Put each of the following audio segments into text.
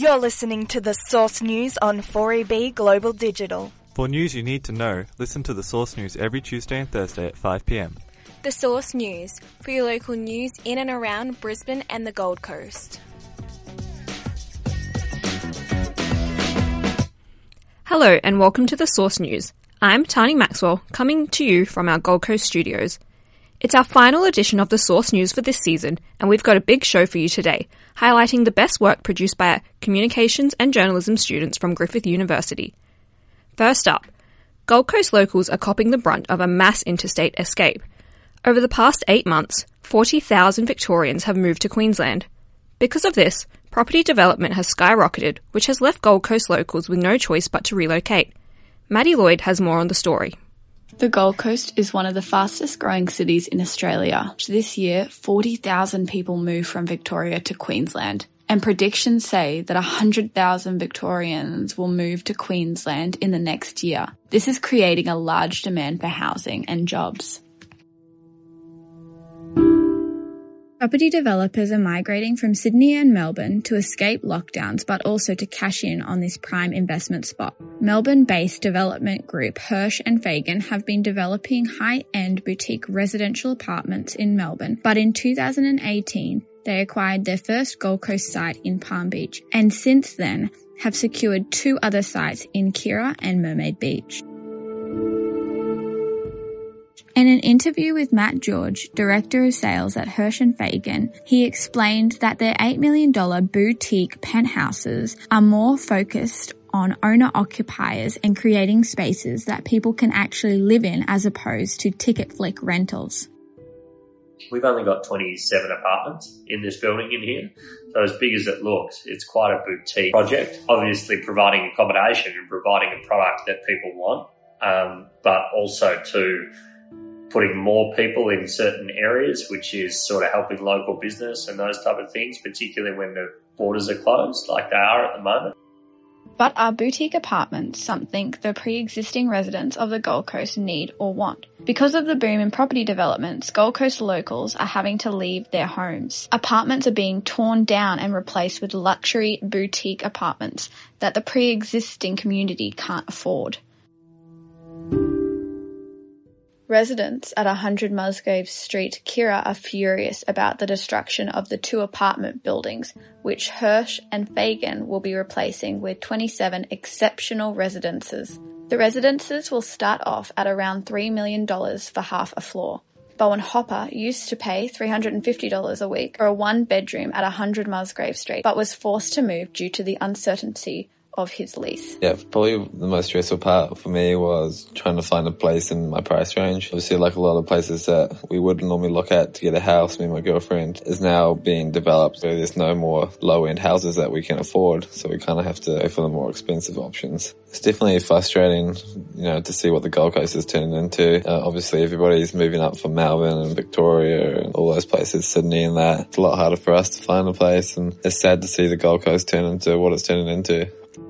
You're listening to The Source News on 4EB Global Digital. For news you need to know, listen to The Source News every Tuesday and Thursday at 5 p.m. The Source News, for your local news in and around Brisbane and the Gold Coast. Hello and welcome to The Source News. I'm Tani Maxwell, coming to you from our Gold Coast studios. It's our final edition of The Source News for this season, and we've got a big show for you today, highlighting the best work produced by our communications and journalism students from Griffith University. First up, Gold Coast locals are copping the brunt of a mass interstate escape. Over the past 8 months, 40,000 Victorians have moved to Queensland. Because of this, property development has skyrocketed, which has left Gold Coast locals with no choice but to relocate. Maddie Lloyd has more on the story. The Gold Coast is one of the fastest growing cities in Australia. This year, 40,000 people moved from Victoria to Queensland, and predictions say that 100,000 Victorians will move to Queensland in the next year. This is creating a large demand for housing and jobs. Property developers are migrating from Sydney and Melbourne to escape lockdowns, but also to cash in on this prime investment spot. Melbourne-based development group Hirsch and Fagan have been developing high-end boutique residential apartments in Melbourne, but in 2018, they acquired their first Gold Coast site in Palm Beach, and since then have secured 2 other sites in Kirra and Mermaid Beach. In an interview with Matt George, Director of Sales at Hirsch and Fagan, he explained that their $8 million boutique penthouses are more focused on owner-occupiers and creating spaces that people can actually live in as opposed to ticket flick rentals. We've only got 27 apartments in this building in here, so as big as it looks, it's quite a boutique project. Obviously providing accommodation and providing a product that people want, but also to putting more people in certain areas, which is sort of helping local business and those type of things, particularly when the borders are closed like they are at the moment. But are boutique apartments something the pre-existing residents of the Gold Coast need or want? Because of the boom in property developments, Gold Coast locals are having to leave their homes. Apartments are being torn down and replaced with luxury boutique apartments that the pre-existing community can't afford. Residents at 100 Musgrave Street, Kirra, are furious about the destruction of the 2 apartment buildings, which Hirsch and Fagan will be replacing with 27 exceptional residences. The residences will start off at around $3 million for half a floor. Bowen Hopper used to pay $350 a week for a 1-bedroom at 100 Musgrave Street, but was forced to move due to the uncertainty of his lease. Yeah, probably the most stressful part for me was trying to find a place in my price range. Obviously, like a lot of places that we would normally look at to get a house, me and my girlfriend, is now being developed. So there's no more low-end houses that we can afford, so we kind of have to go for the more expensive options. It's definitely frustrating, to see what the Gold Coast is turning into. Obviously, everybody's moving up from Melbourne and Victoria and all those places, Sydney and that. It's a lot harder for us to find a place, and it's sad to see the Gold Coast turn into what it's turning into.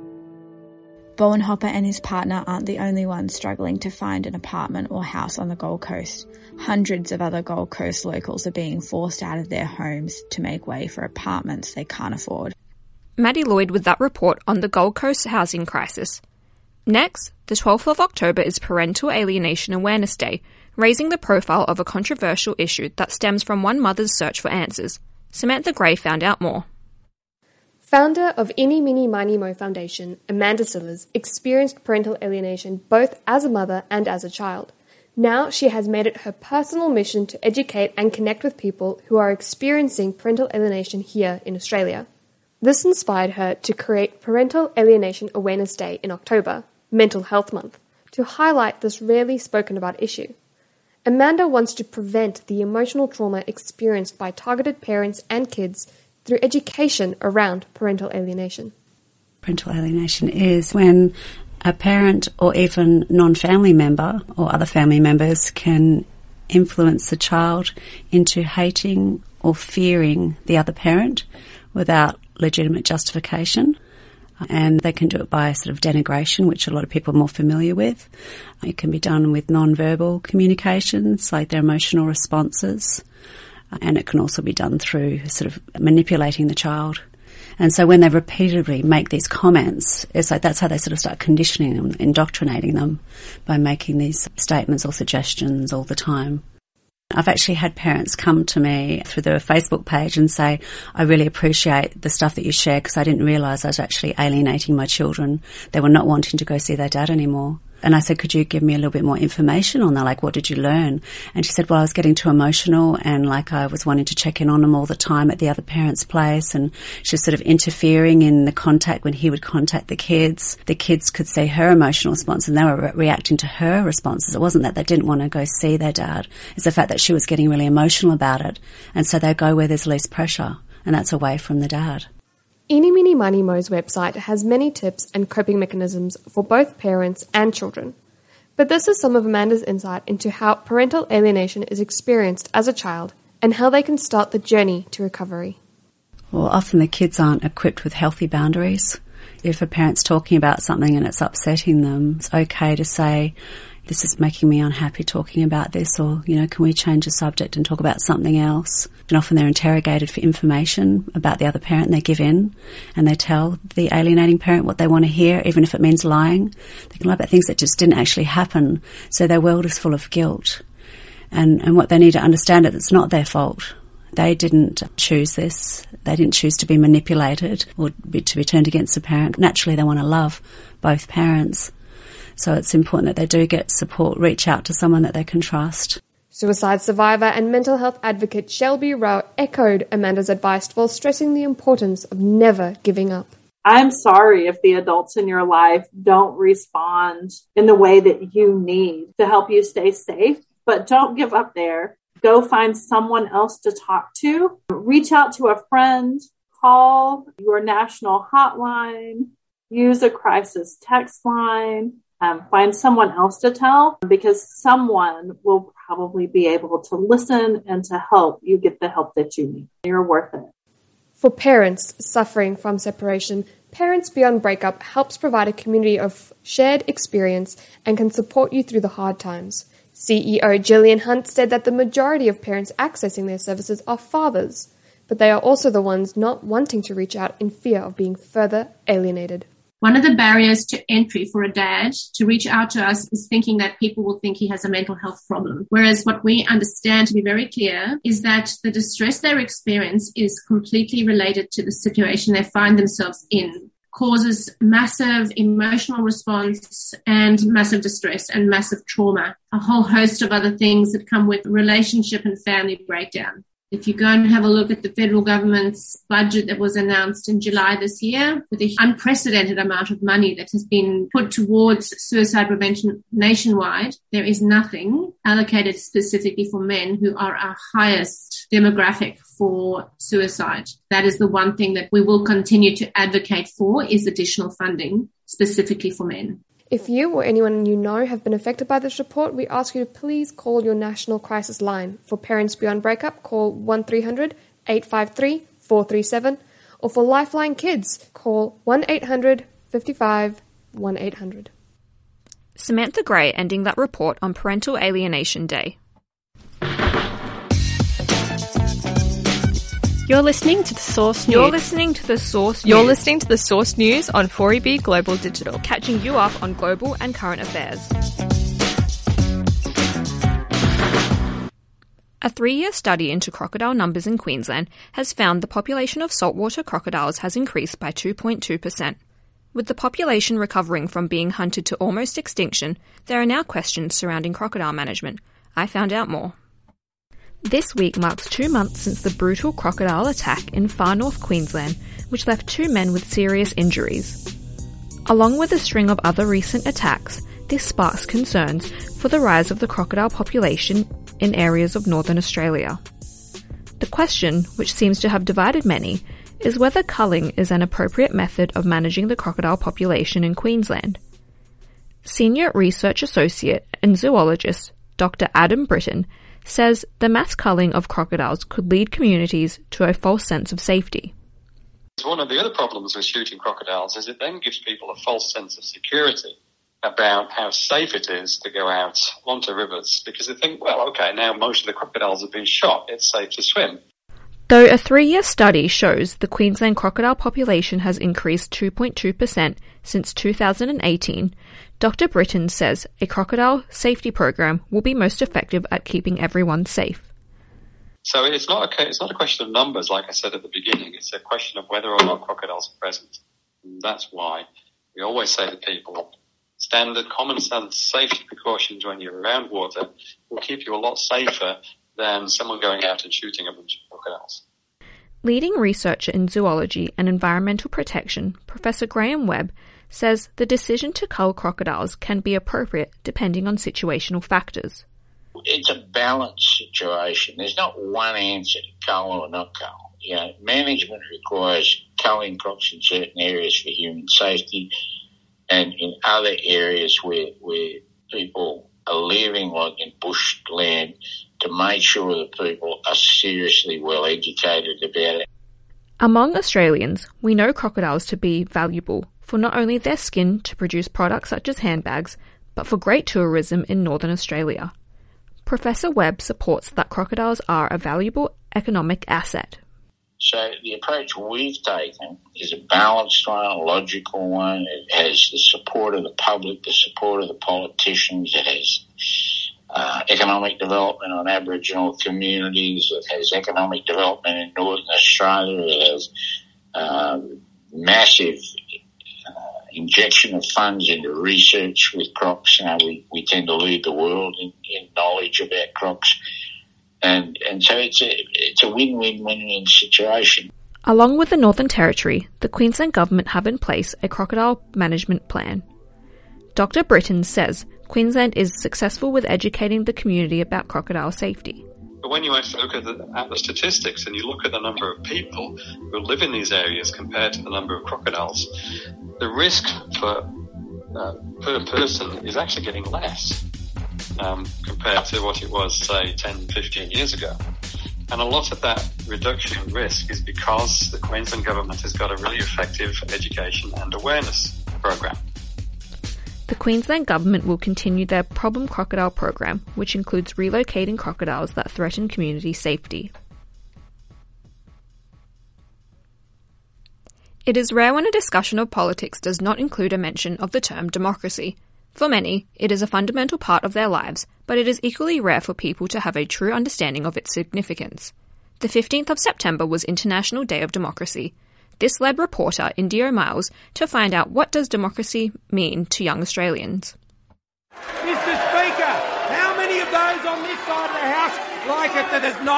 Bowen Hopper and his partner aren't the only ones struggling to find an apartment or house on the Gold Coast. Hundreds of other Gold Coast locals are being forced out of their homes to make way for apartments they can't afford. Maddie Lloyd with that report on the Gold Coast housing crisis. Next, the 12th of October is Parental Alienation Awareness Day, raising the profile of a controversial issue that stems from one mother's search for answers. Samantha Gray found out more. Founder of Eeny Meeny Miny Mo Foundation, Amanda Sillers experienced parental alienation both as a mother and as a child. Now she has made it her personal mission to educate and connect with people who are experiencing parental alienation here in Australia. This inspired her to create Parental Alienation Awareness Day in October, Mental Health Month, to highlight this rarely spoken about issue. Amanda wants to prevent the emotional trauma experienced by targeted parents and kids through education around parental alienation. Parental alienation is when a parent or even non-family member or other family members can influence the child into hating or fearing the other parent without legitimate justification. And they can do it by sort of denigration, which a lot of people are more familiar with. It can be done with non-verbal communications, like their emotional responses. And it can also be done through sort of manipulating the child. And so when they repeatedly make these comments, it's like that's how they sort of start conditioning them, indoctrinating them by making these statements or suggestions all the time. I've actually had parents come to me through the Facebook page and say, I really appreciate the stuff that you share because I didn't realise I was actually alienating my children. They were not wanting to go see their dad anymore. And I said, could you give me a little bit more information on that? Like, what did you learn? And she said, well, I was getting too emotional and like I was wanting to check in on them all the time at the other parent's place. And she was sort of interfering in the contact when he would contact the kids. The kids could see her emotional response and they were reacting to her responses. It wasn't that they didn't want to go see their dad. It's the fact that she was getting really emotional about it. And so they go where there's least pressure, and that's away from the dad. Eeny Meeny Miny Mo's website has many tips and coping mechanisms for both parents and children. But this is some of Amanda's insight into how parental alienation is experienced as a child and how they can start the journey to recovery. Well, often the kids aren't equipped with healthy boundaries. If a parent's talking about something and it's upsetting them, it's okay to say, this is making me unhappy talking about this, or, can we change the subject and talk about something else? And often they're interrogated for information about the other parent and they give in and they tell the alienating parent what they want to hear, even if it means lying. They can lie about things that just didn't actually happen, so their world is full of guilt. And what they need to understand is it's not their fault. They didn't choose this. They didn't choose to be manipulated or to be turned against the parent. Naturally, they want to love both parents. So it's important that they do get support, reach out to someone that they can trust. Suicide survivor and mental health advocate Shelby Rowe echoed Amanda's advice while stressing the importance of never giving up. I'm sorry if the adults in your life don't respond in the way that you need to help you stay safe, but don't give up there. Go find someone else to talk to. Reach out to a friend, call your national hotline, use a crisis text line. Find someone else to tell, because someone will probably be able to listen and to help you get the help that you need. You're worth it. For parents suffering from separation, Parents Beyond Breakup helps provide a community of shared experience and can support you through the hard times. CEO Gillian Hunt said that the majority of parents accessing their services are fathers, but they are also the ones not wanting to reach out in fear of being further alienated. One of the barriers to entry for a dad to reach out to us is thinking that people will think he has a mental health problem. Whereas what we understand to be very clear is that the distress they experience is completely related to the situation they find themselves in. Causes massive emotional response and massive distress and massive trauma. A whole host of other things that come with relationship and family breakdown. If you go and have a look at the federal government's budget that was announced in July this year, with an unprecedented amount of money that has been put towards suicide prevention nationwide, there is nothing allocated specifically for men who are our highest demographic for suicide. That is the one thing that we will continue to advocate for, is additional funding specifically for men. If you or anyone you know have been affected by this report, we ask you to please call your national crisis line. For Parents Beyond Breakup, call 1300 853 437, or for Lifeline Kids, call 1-800 55 1800. Samantha Gray ending that report on Parental Alienation Day. You're listening to The Source News. You're listening to The Source News. You're listening to The Source News on 4EB Global Digital. Catching you up on global and current affairs. A 3-year study into crocodile numbers in Queensland has found the population of saltwater crocodiles has increased by 2.2%. With the population recovering from being hunted to almost extinction, there are now questions surrounding crocodile management. I found out more. This week marks 2 months since the brutal crocodile attack in far north Queensland, which left 2 men with serious injuries. Along with a string of other recent attacks, this sparks concerns for the rise of the crocodile population in areas of northern Australia. The question, which seems to have divided many, is whether culling is an appropriate method of managing the crocodile population in Queensland. Senior Research Associate and zoologist Dr. Adam Britton says the mass culling of crocodiles could lead communities to a false sense of safety. One of the other problems with shooting crocodiles is it then gives people a false sense of security about how safe it is to go out onto rivers, because they think, well, okay, now most of the crocodiles have been shot, it's safe to swim. Though a 3-year study shows the Queensland crocodile population has increased 2.2% since 2018, Dr. Britton says a crocodile safety program will be most effective at keeping everyone safe. So it's not a question of numbers, like I said at the beginning. It's a question of whether or not crocodiles are present. And that's why we always say to people, standard common sense safety precautions when you're around water will keep you a lot safer than someone going out and shooting a bunch of crocodiles. Leading researcher in zoology and environmental protection, Professor Graham Webb, says the decision to cull crocodiles can be appropriate depending on situational factors. It's a balanced situation. There's not one answer to cull or not cull. Management requires culling crocs in certain areas for human safety, and in other areas where people are living, like in bush land, to make sure that people are seriously well educated about it. Among Australians, we know crocodiles to be valuable for not only their skin to produce products such as handbags, but for great tourism in Northern Australia. Professor Webb supports that crocodiles are a valuable economic asset. So the approach we've taken is a balanced one, a logical one. It has the support of the public, the support of the politicians. It has economic development on Aboriginal communities. It has economic development in Northern Australia. It has massive injection of funds into research with crocs. We tend to lead the world in knowledge about crocs. And so it's a win-win-win-win situation. Along with the Northern Territory, the Queensland Government have in place a crocodile management plan. Dr. Britton says Queensland is successful with educating the community about crocodile safety. But when you actually look at the statistics and you look at the number of people who live in these areas compared to the number of crocodiles, the risk per person is actually getting less compared to what it was, say, 10, 15 years ago. And a lot of that reduction in risk is because the Queensland Government has got a really effective education and awareness program. The Queensland Government will continue their Problem Crocodile program, which includes relocating crocodiles that threaten community safety. It is rare when a discussion of politics does not include a mention of the term democracy. For many, it is a fundamental part of their lives, but it is equally rare for people to have a true understanding of its significance. The 15th of September was International Day of Democracy. This led reporter Indio Miles to find out what does democracy mean to young Australians. Mr. Speaker, how many of those on this side of the House like it that there's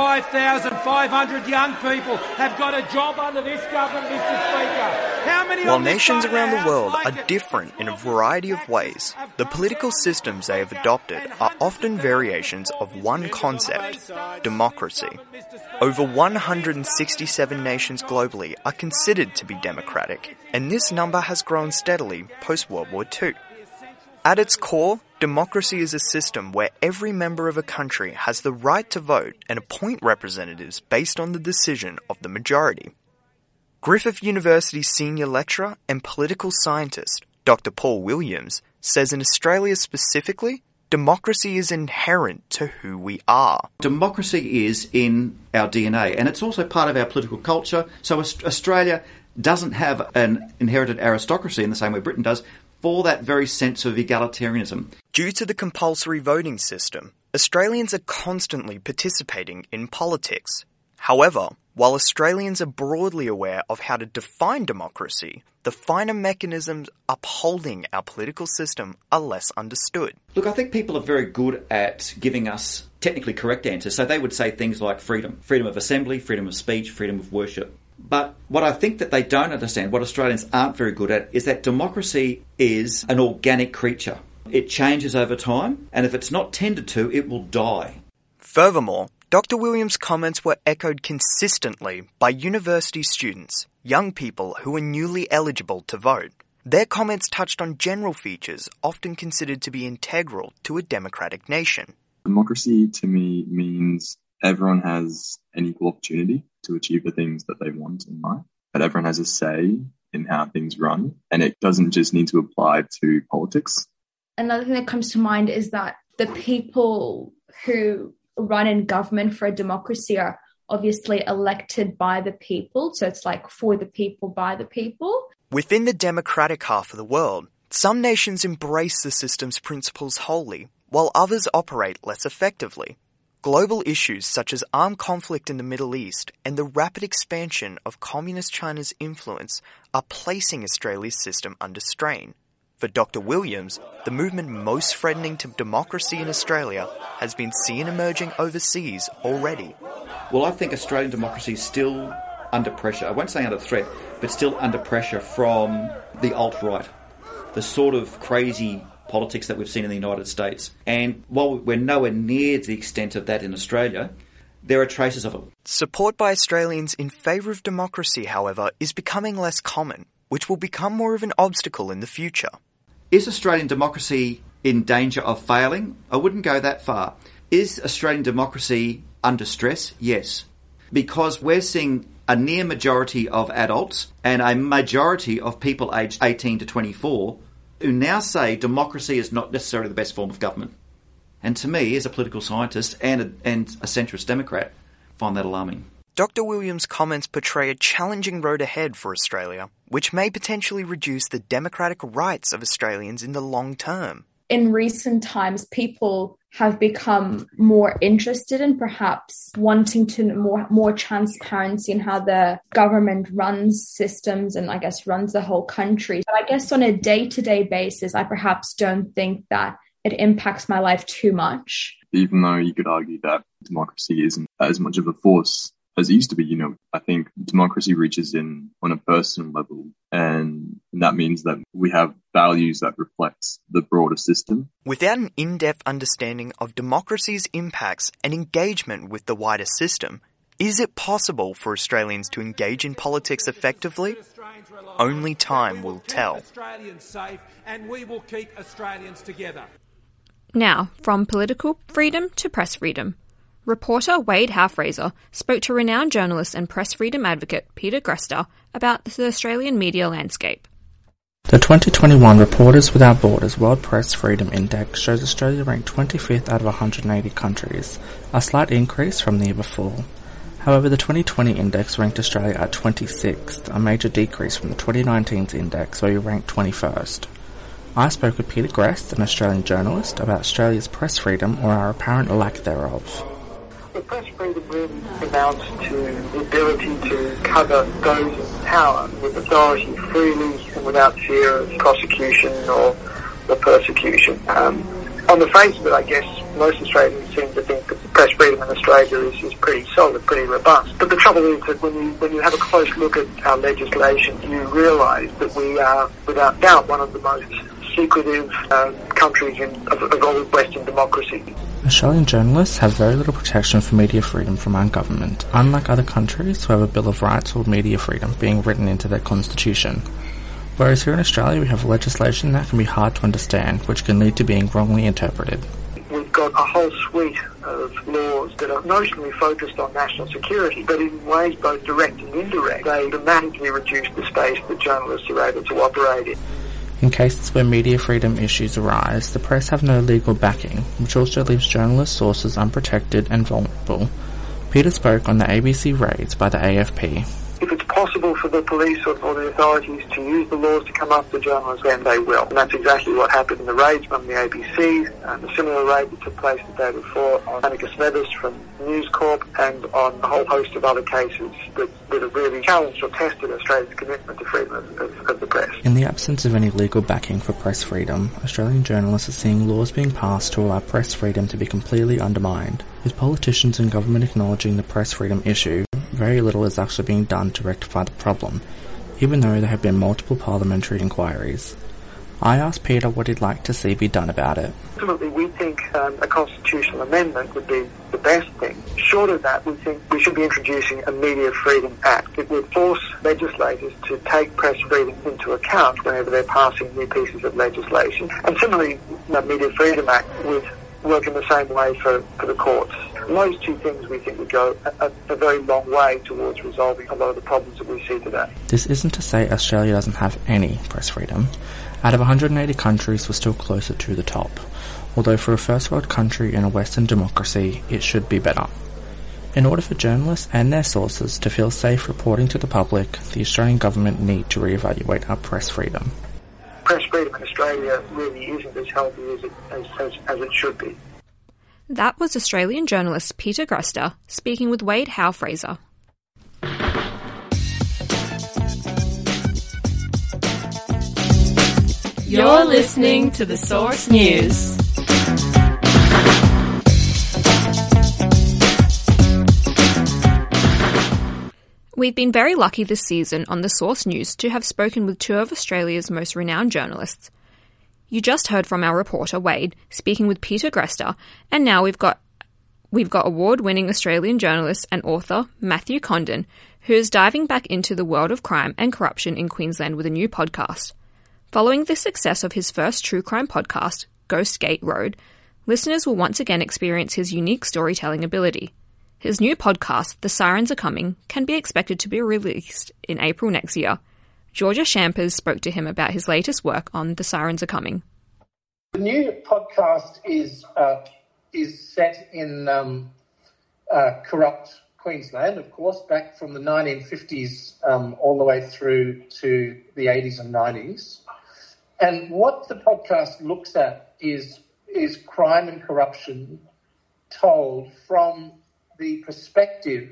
95,500 young people have got a job under this government, Mr. Speaker? How many While nations around the world are different in a variety of ways, the political systems they have adopted are often variations of one concept, democracy. Over 167 nations globally are considered to be democratic, and this number has grown steadily post-World War II. At its core, democracy is a system where every member of a country has the right to vote and appoint representatives based on the decision of the majority. Griffith University senior lecturer and political scientist Dr. Paul Williams says in Australia specifically, democracy is inherent to who we are. Democracy is in our DNA, and it's also part of our political culture. So Australia doesn't have an inherited aristocracy in the same way Britain does, for that very sense of egalitarianism. Due to the compulsory voting system, Australians are constantly participating in politics. However, while Australians are broadly aware of how to define democracy, the finer mechanisms upholding our political system are less understood. Look, I think people are very good at giving us technically correct answers. So they would say things like freedom of assembly, freedom of speech, freedom of worship. But what I think that they don't understand, what Australians aren't very good at, is that democracy is an organic creature. It changes over time, and if it's not tended to, it will die. Furthermore, Dr. Williams' comments were echoed consistently by university students, young people who are newly eligible to vote. Their comments touched on general features often considered to be integral to a democratic nation. Democracy to me means everyone has an equal opportunity to achieve the things that they want in life, that everyone has a say in how things run, and it doesn't just need to apply to politics. Another thing that comes to mind is that the people who run in government for a democracy are obviously elected by the people. So it's like for the people, by the people. Within the democratic half of the world, some nations embrace the system's principles wholly, while others operate less effectively. Global issues such as armed conflict in the Middle East and the rapid expansion of Communist China's influence are placing Australia's system under strain. For Dr. Williams, the movement most threatening to democracy in Australia has been seen emerging overseas already. Well, I think Australian democracy is still under pressure. I won't say under threat, but still under pressure from the alt-right, the sort of crazy politics that we've seen in the United States. And while we're nowhere near the extent of that in Australia, there are traces of it. Support by Australians in favour of democracy, however, is becoming less common, which will become more of an obstacle in the future. Is Australian democracy in danger of failing? I wouldn't go that far. Is Australian democracy under stress? Yes. Because we're seeing a near majority of adults and a majority of people aged 18 to 24 who now say democracy is not necessarily the best form of government. And to me, as a political scientist and a centrist Democrat, find that alarming. Dr. Williams' comments portray a challenging road ahead for Australia, which may potentially reduce the democratic rights of Australians in the long term. In recent times, people have become more interested in perhaps wanting to more transparency in how the government runs systems and I guess runs the whole country. But I guess on a day-to-day basis, I perhaps don't think that it impacts my life too much. Even though you could argue that democracy isn't as much of a force as it used to be, I think democracy reaches in on a personal level, and that means that we have values that reflects the broader system. Without an in-depth understanding of democracy's impacts and engagement with the wider system, is it possible for Australians to engage in politics effectively? Only time will tell. Australians safe, and we will keep Australians together. Now, from political freedom to press freedom. Reporter Wade Howe-Fraser spoke to renowned journalist and press freedom advocate Peter Grester about the Australian media landscape. The 2021 Reporters Without Borders World Press Freedom Index shows Australia ranked 25th out of 180 countries, a slight increase from the year before. However, the 2020 index ranked Australia at 26th, a major decrease from the 2019's index where we ranked 21st. I spoke with Peter Grest, an Australian journalist, about Australia's press freedom or our apparent lack thereof. The press freedom really amounts to the ability to cover those in power with authority freely and without fear of prosecution or persecution. On the face of it, I guess most Australians seem to think that the press freedom in Australia is pretty solid, pretty robust. But the trouble is that when you have a close look at our legislation, you realise that we are, without doubt, one of the most secretive countries of all Western democracy. Australian journalists have very little protection for media freedom from our government, unlike other countries who have a Bill of Rights or media freedom being written into their constitution. Whereas here in Australia we have legislation that can be hard to understand, which can lead to being wrongly interpreted. We've got a whole suite of laws that are notionally focused on national security, but in ways both direct and indirect, they dramatically reduce the space that journalists are able to operate in. In cases where media freedom issues arise, the press have no legal backing, which also leaves journalist sources unprotected and vulnerable. Peter spoke on the ABC raids by the AFP. If it's possible for the police or the authorities to use the laws to come after journalists, then they will. And that's exactly what happened in the raids from the ABC, and the similar raid that took place the day before on Annika Smethurst from News Corp, and on a whole host of other cases that have really challenged or tested Australia's commitment to freedom of the press. In the absence of any legal backing for press freedom, Australian journalists are seeing laws being passed to allow press freedom to be completely undermined. With politicians and government acknowledging the press freedom issue, very little is actually being done to rectify the problem, even though there have been multiple parliamentary inquiries. I asked Peter what he'd like to see be done about it. Ultimately, we think a constitutional amendment would be the best thing. Short of that, we think we should be introducing a Media Freedom Act. It would force legislators to take press freedom into account whenever they're passing new pieces of legislation. And similarly, the Media Freedom Act would work in the same way for the courts. And those two things we think would go a very long way towards resolving a lot of the problems that we see today. This isn't to say Australia doesn't have any press freedom. Out of 180 countries, we're still closer to the top, although for a first world country in a Western democracy, it should be better. In order for journalists and their sources to feel safe reporting to the public, the Australian government need to reevaluate our press freedom. Press freedom in Australia really isn't as healthy as it should be. That was Australian journalist Peter Grester speaking with Wade Howe-Fraser. You're listening to The Source News. We've been very lucky this season on The Source News to have spoken with two of Australia's most renowned journalists. You just heard from our reporter Wade speaking with Peter Grester, and now we've got award-winning Australian journalist and author Matthew Condon, who is diving back into the world of crime and corruption in Queensland with a new podcast. Following the success of his first true crime podcast, Ghost Gate Road, listeners will once again experience his unique storytelling ability. His new podcast, The Sirens Are Coming, can be expected to be released in April next year. Georgia Champers spoke to him about his latest work on The Sirens Are Coming. The new podcast is set in corrupt Queensland, of course, back from the 1950s all the way through to the 80s and 90s. And what the podcast looks at is crime and corruption told from the perspective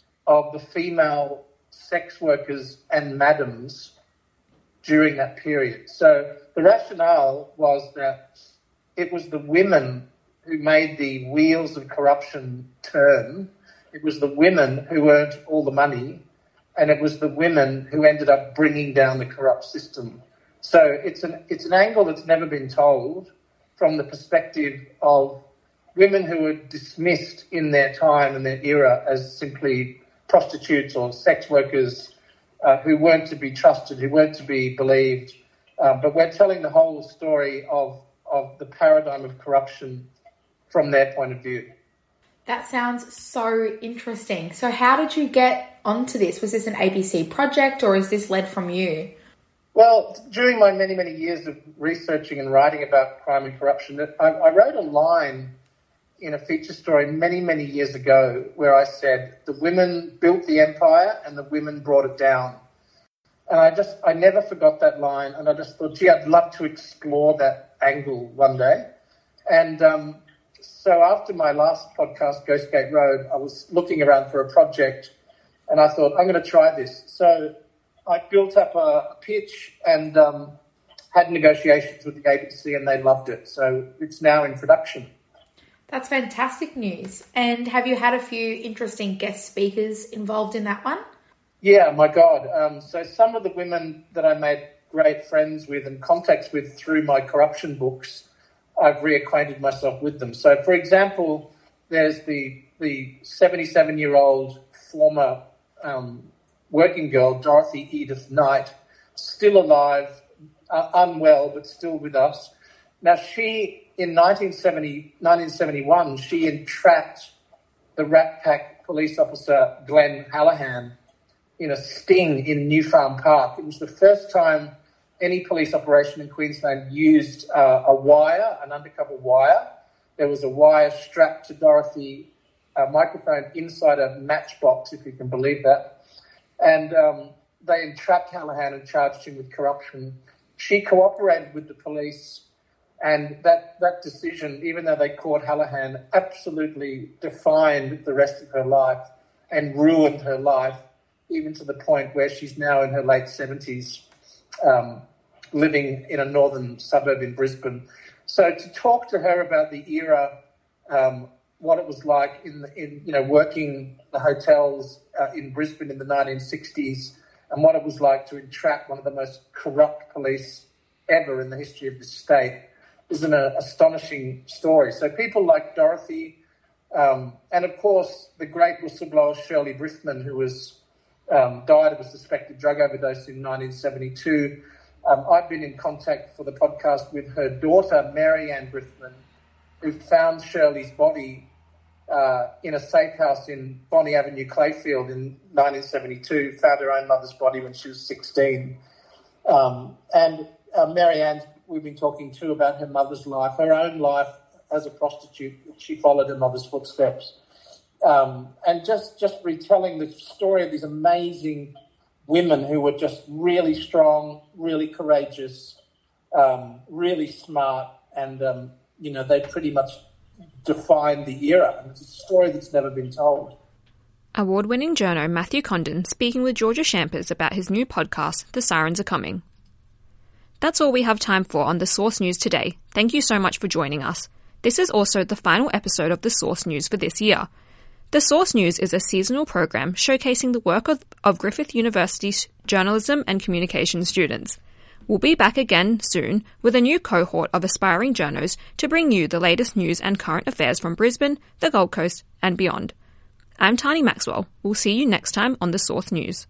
of the female sex workers and madams during that period. So the rationale was that it was the women who made the wheels of corruption turn. It was the women who earned all the money, and it was the women who ended up bringing down the corrupt system. So it's an angle that's never been told from the perspective of women who were dismissed in their time and their era as simply prostitutes or sex workers who weren't to be trusted, who weren't to be believed. But we're telling the whole story of the paradigm of corruption from their point of view. That sounds so interesting. So how did you get onto this? Was this an ABC project or is this led from you? Well, during my many, many years of researching and writing about crime and corruption, I wrote a line in a feature story many, many years ago where I said the women built the empire and the women brought it down. And I never forgot that line, and I just thought, gee, I'd love to explore that angle one day. And so after my last podcast, Ghost Gate Road, I was looking around for a project, and I thought, I'm going to try this. So I built up a pitch and had negotiations with the ABC, and they loved it. So it's now in production. That's fantastic news. And have you had a few interesting guest speakers involved in that one? Yeah, my God. So some of the women that I made great friends with and contacts with through my corruption books, I've reacquainted myself with them. So, for example, there's the 77-year-old former working girl, Dorothy Edith Knight, still alive, unwell, but still with us. Now, in 1971, she entrapped the Rat Pack police officer, Glenn Hallahan, in a sting in New Farm Park. It was the first time any police operation in Queensland used a wire, an undercover wire. There was a wire strapped to Dorothy, a microphone inside a matchbox, if you can believe that. And they entrapped Hallahan and charged him with corruption. She cooperated with the police, and that decision, even though they caught Hallahan, absolutely defined the rest of her life and ruined her life, even to the point where she's now in her late 70s, living in a northern suburb in Brisbane. So to talk to her about the era, what it was like in working the hotels in Brisbane in the 1960s, and what it was like to entrap one of the most corrupt police ever in the history of the state, is an astonishing story. So people like Dorothy, and of course the great whistleblower Shirley Brithman, who was died of a suspected drug overdose in 1972. I've been in contact for the podcast with her daughter, Mary Ann Brithman, who found Shirley's body in a safe house in Bonnie Avenue, Clayfield in 1972, found her own mother's body when she was 16. And Mary Ann, we've been talking too about her mother's life, her own life as a prostitute. She followed her mother's footsteps. and just retelling the story of these amazing women who were just really strong, really courageous, really smart, and they pretty much defined the era. And it's a story that's never been told. Award-winning journo Matthew Condon speaking with Georgia Champers about his new podcast, The Sirens Are Coming. That's all we have time for on The Source News today. Thank you so much for joining us. This is also the final episode of The Source News for this year. The Source News is a seasonal program showcasing the work of Griffith University's journalism and communication students. We'll be back again soon with a new cohort of aspiring journos to bring you the latest news and current affairs from Brisbane, the Gold Coast, and beyond. I'm Tani Maxwell. We'll see you next time on The Source News.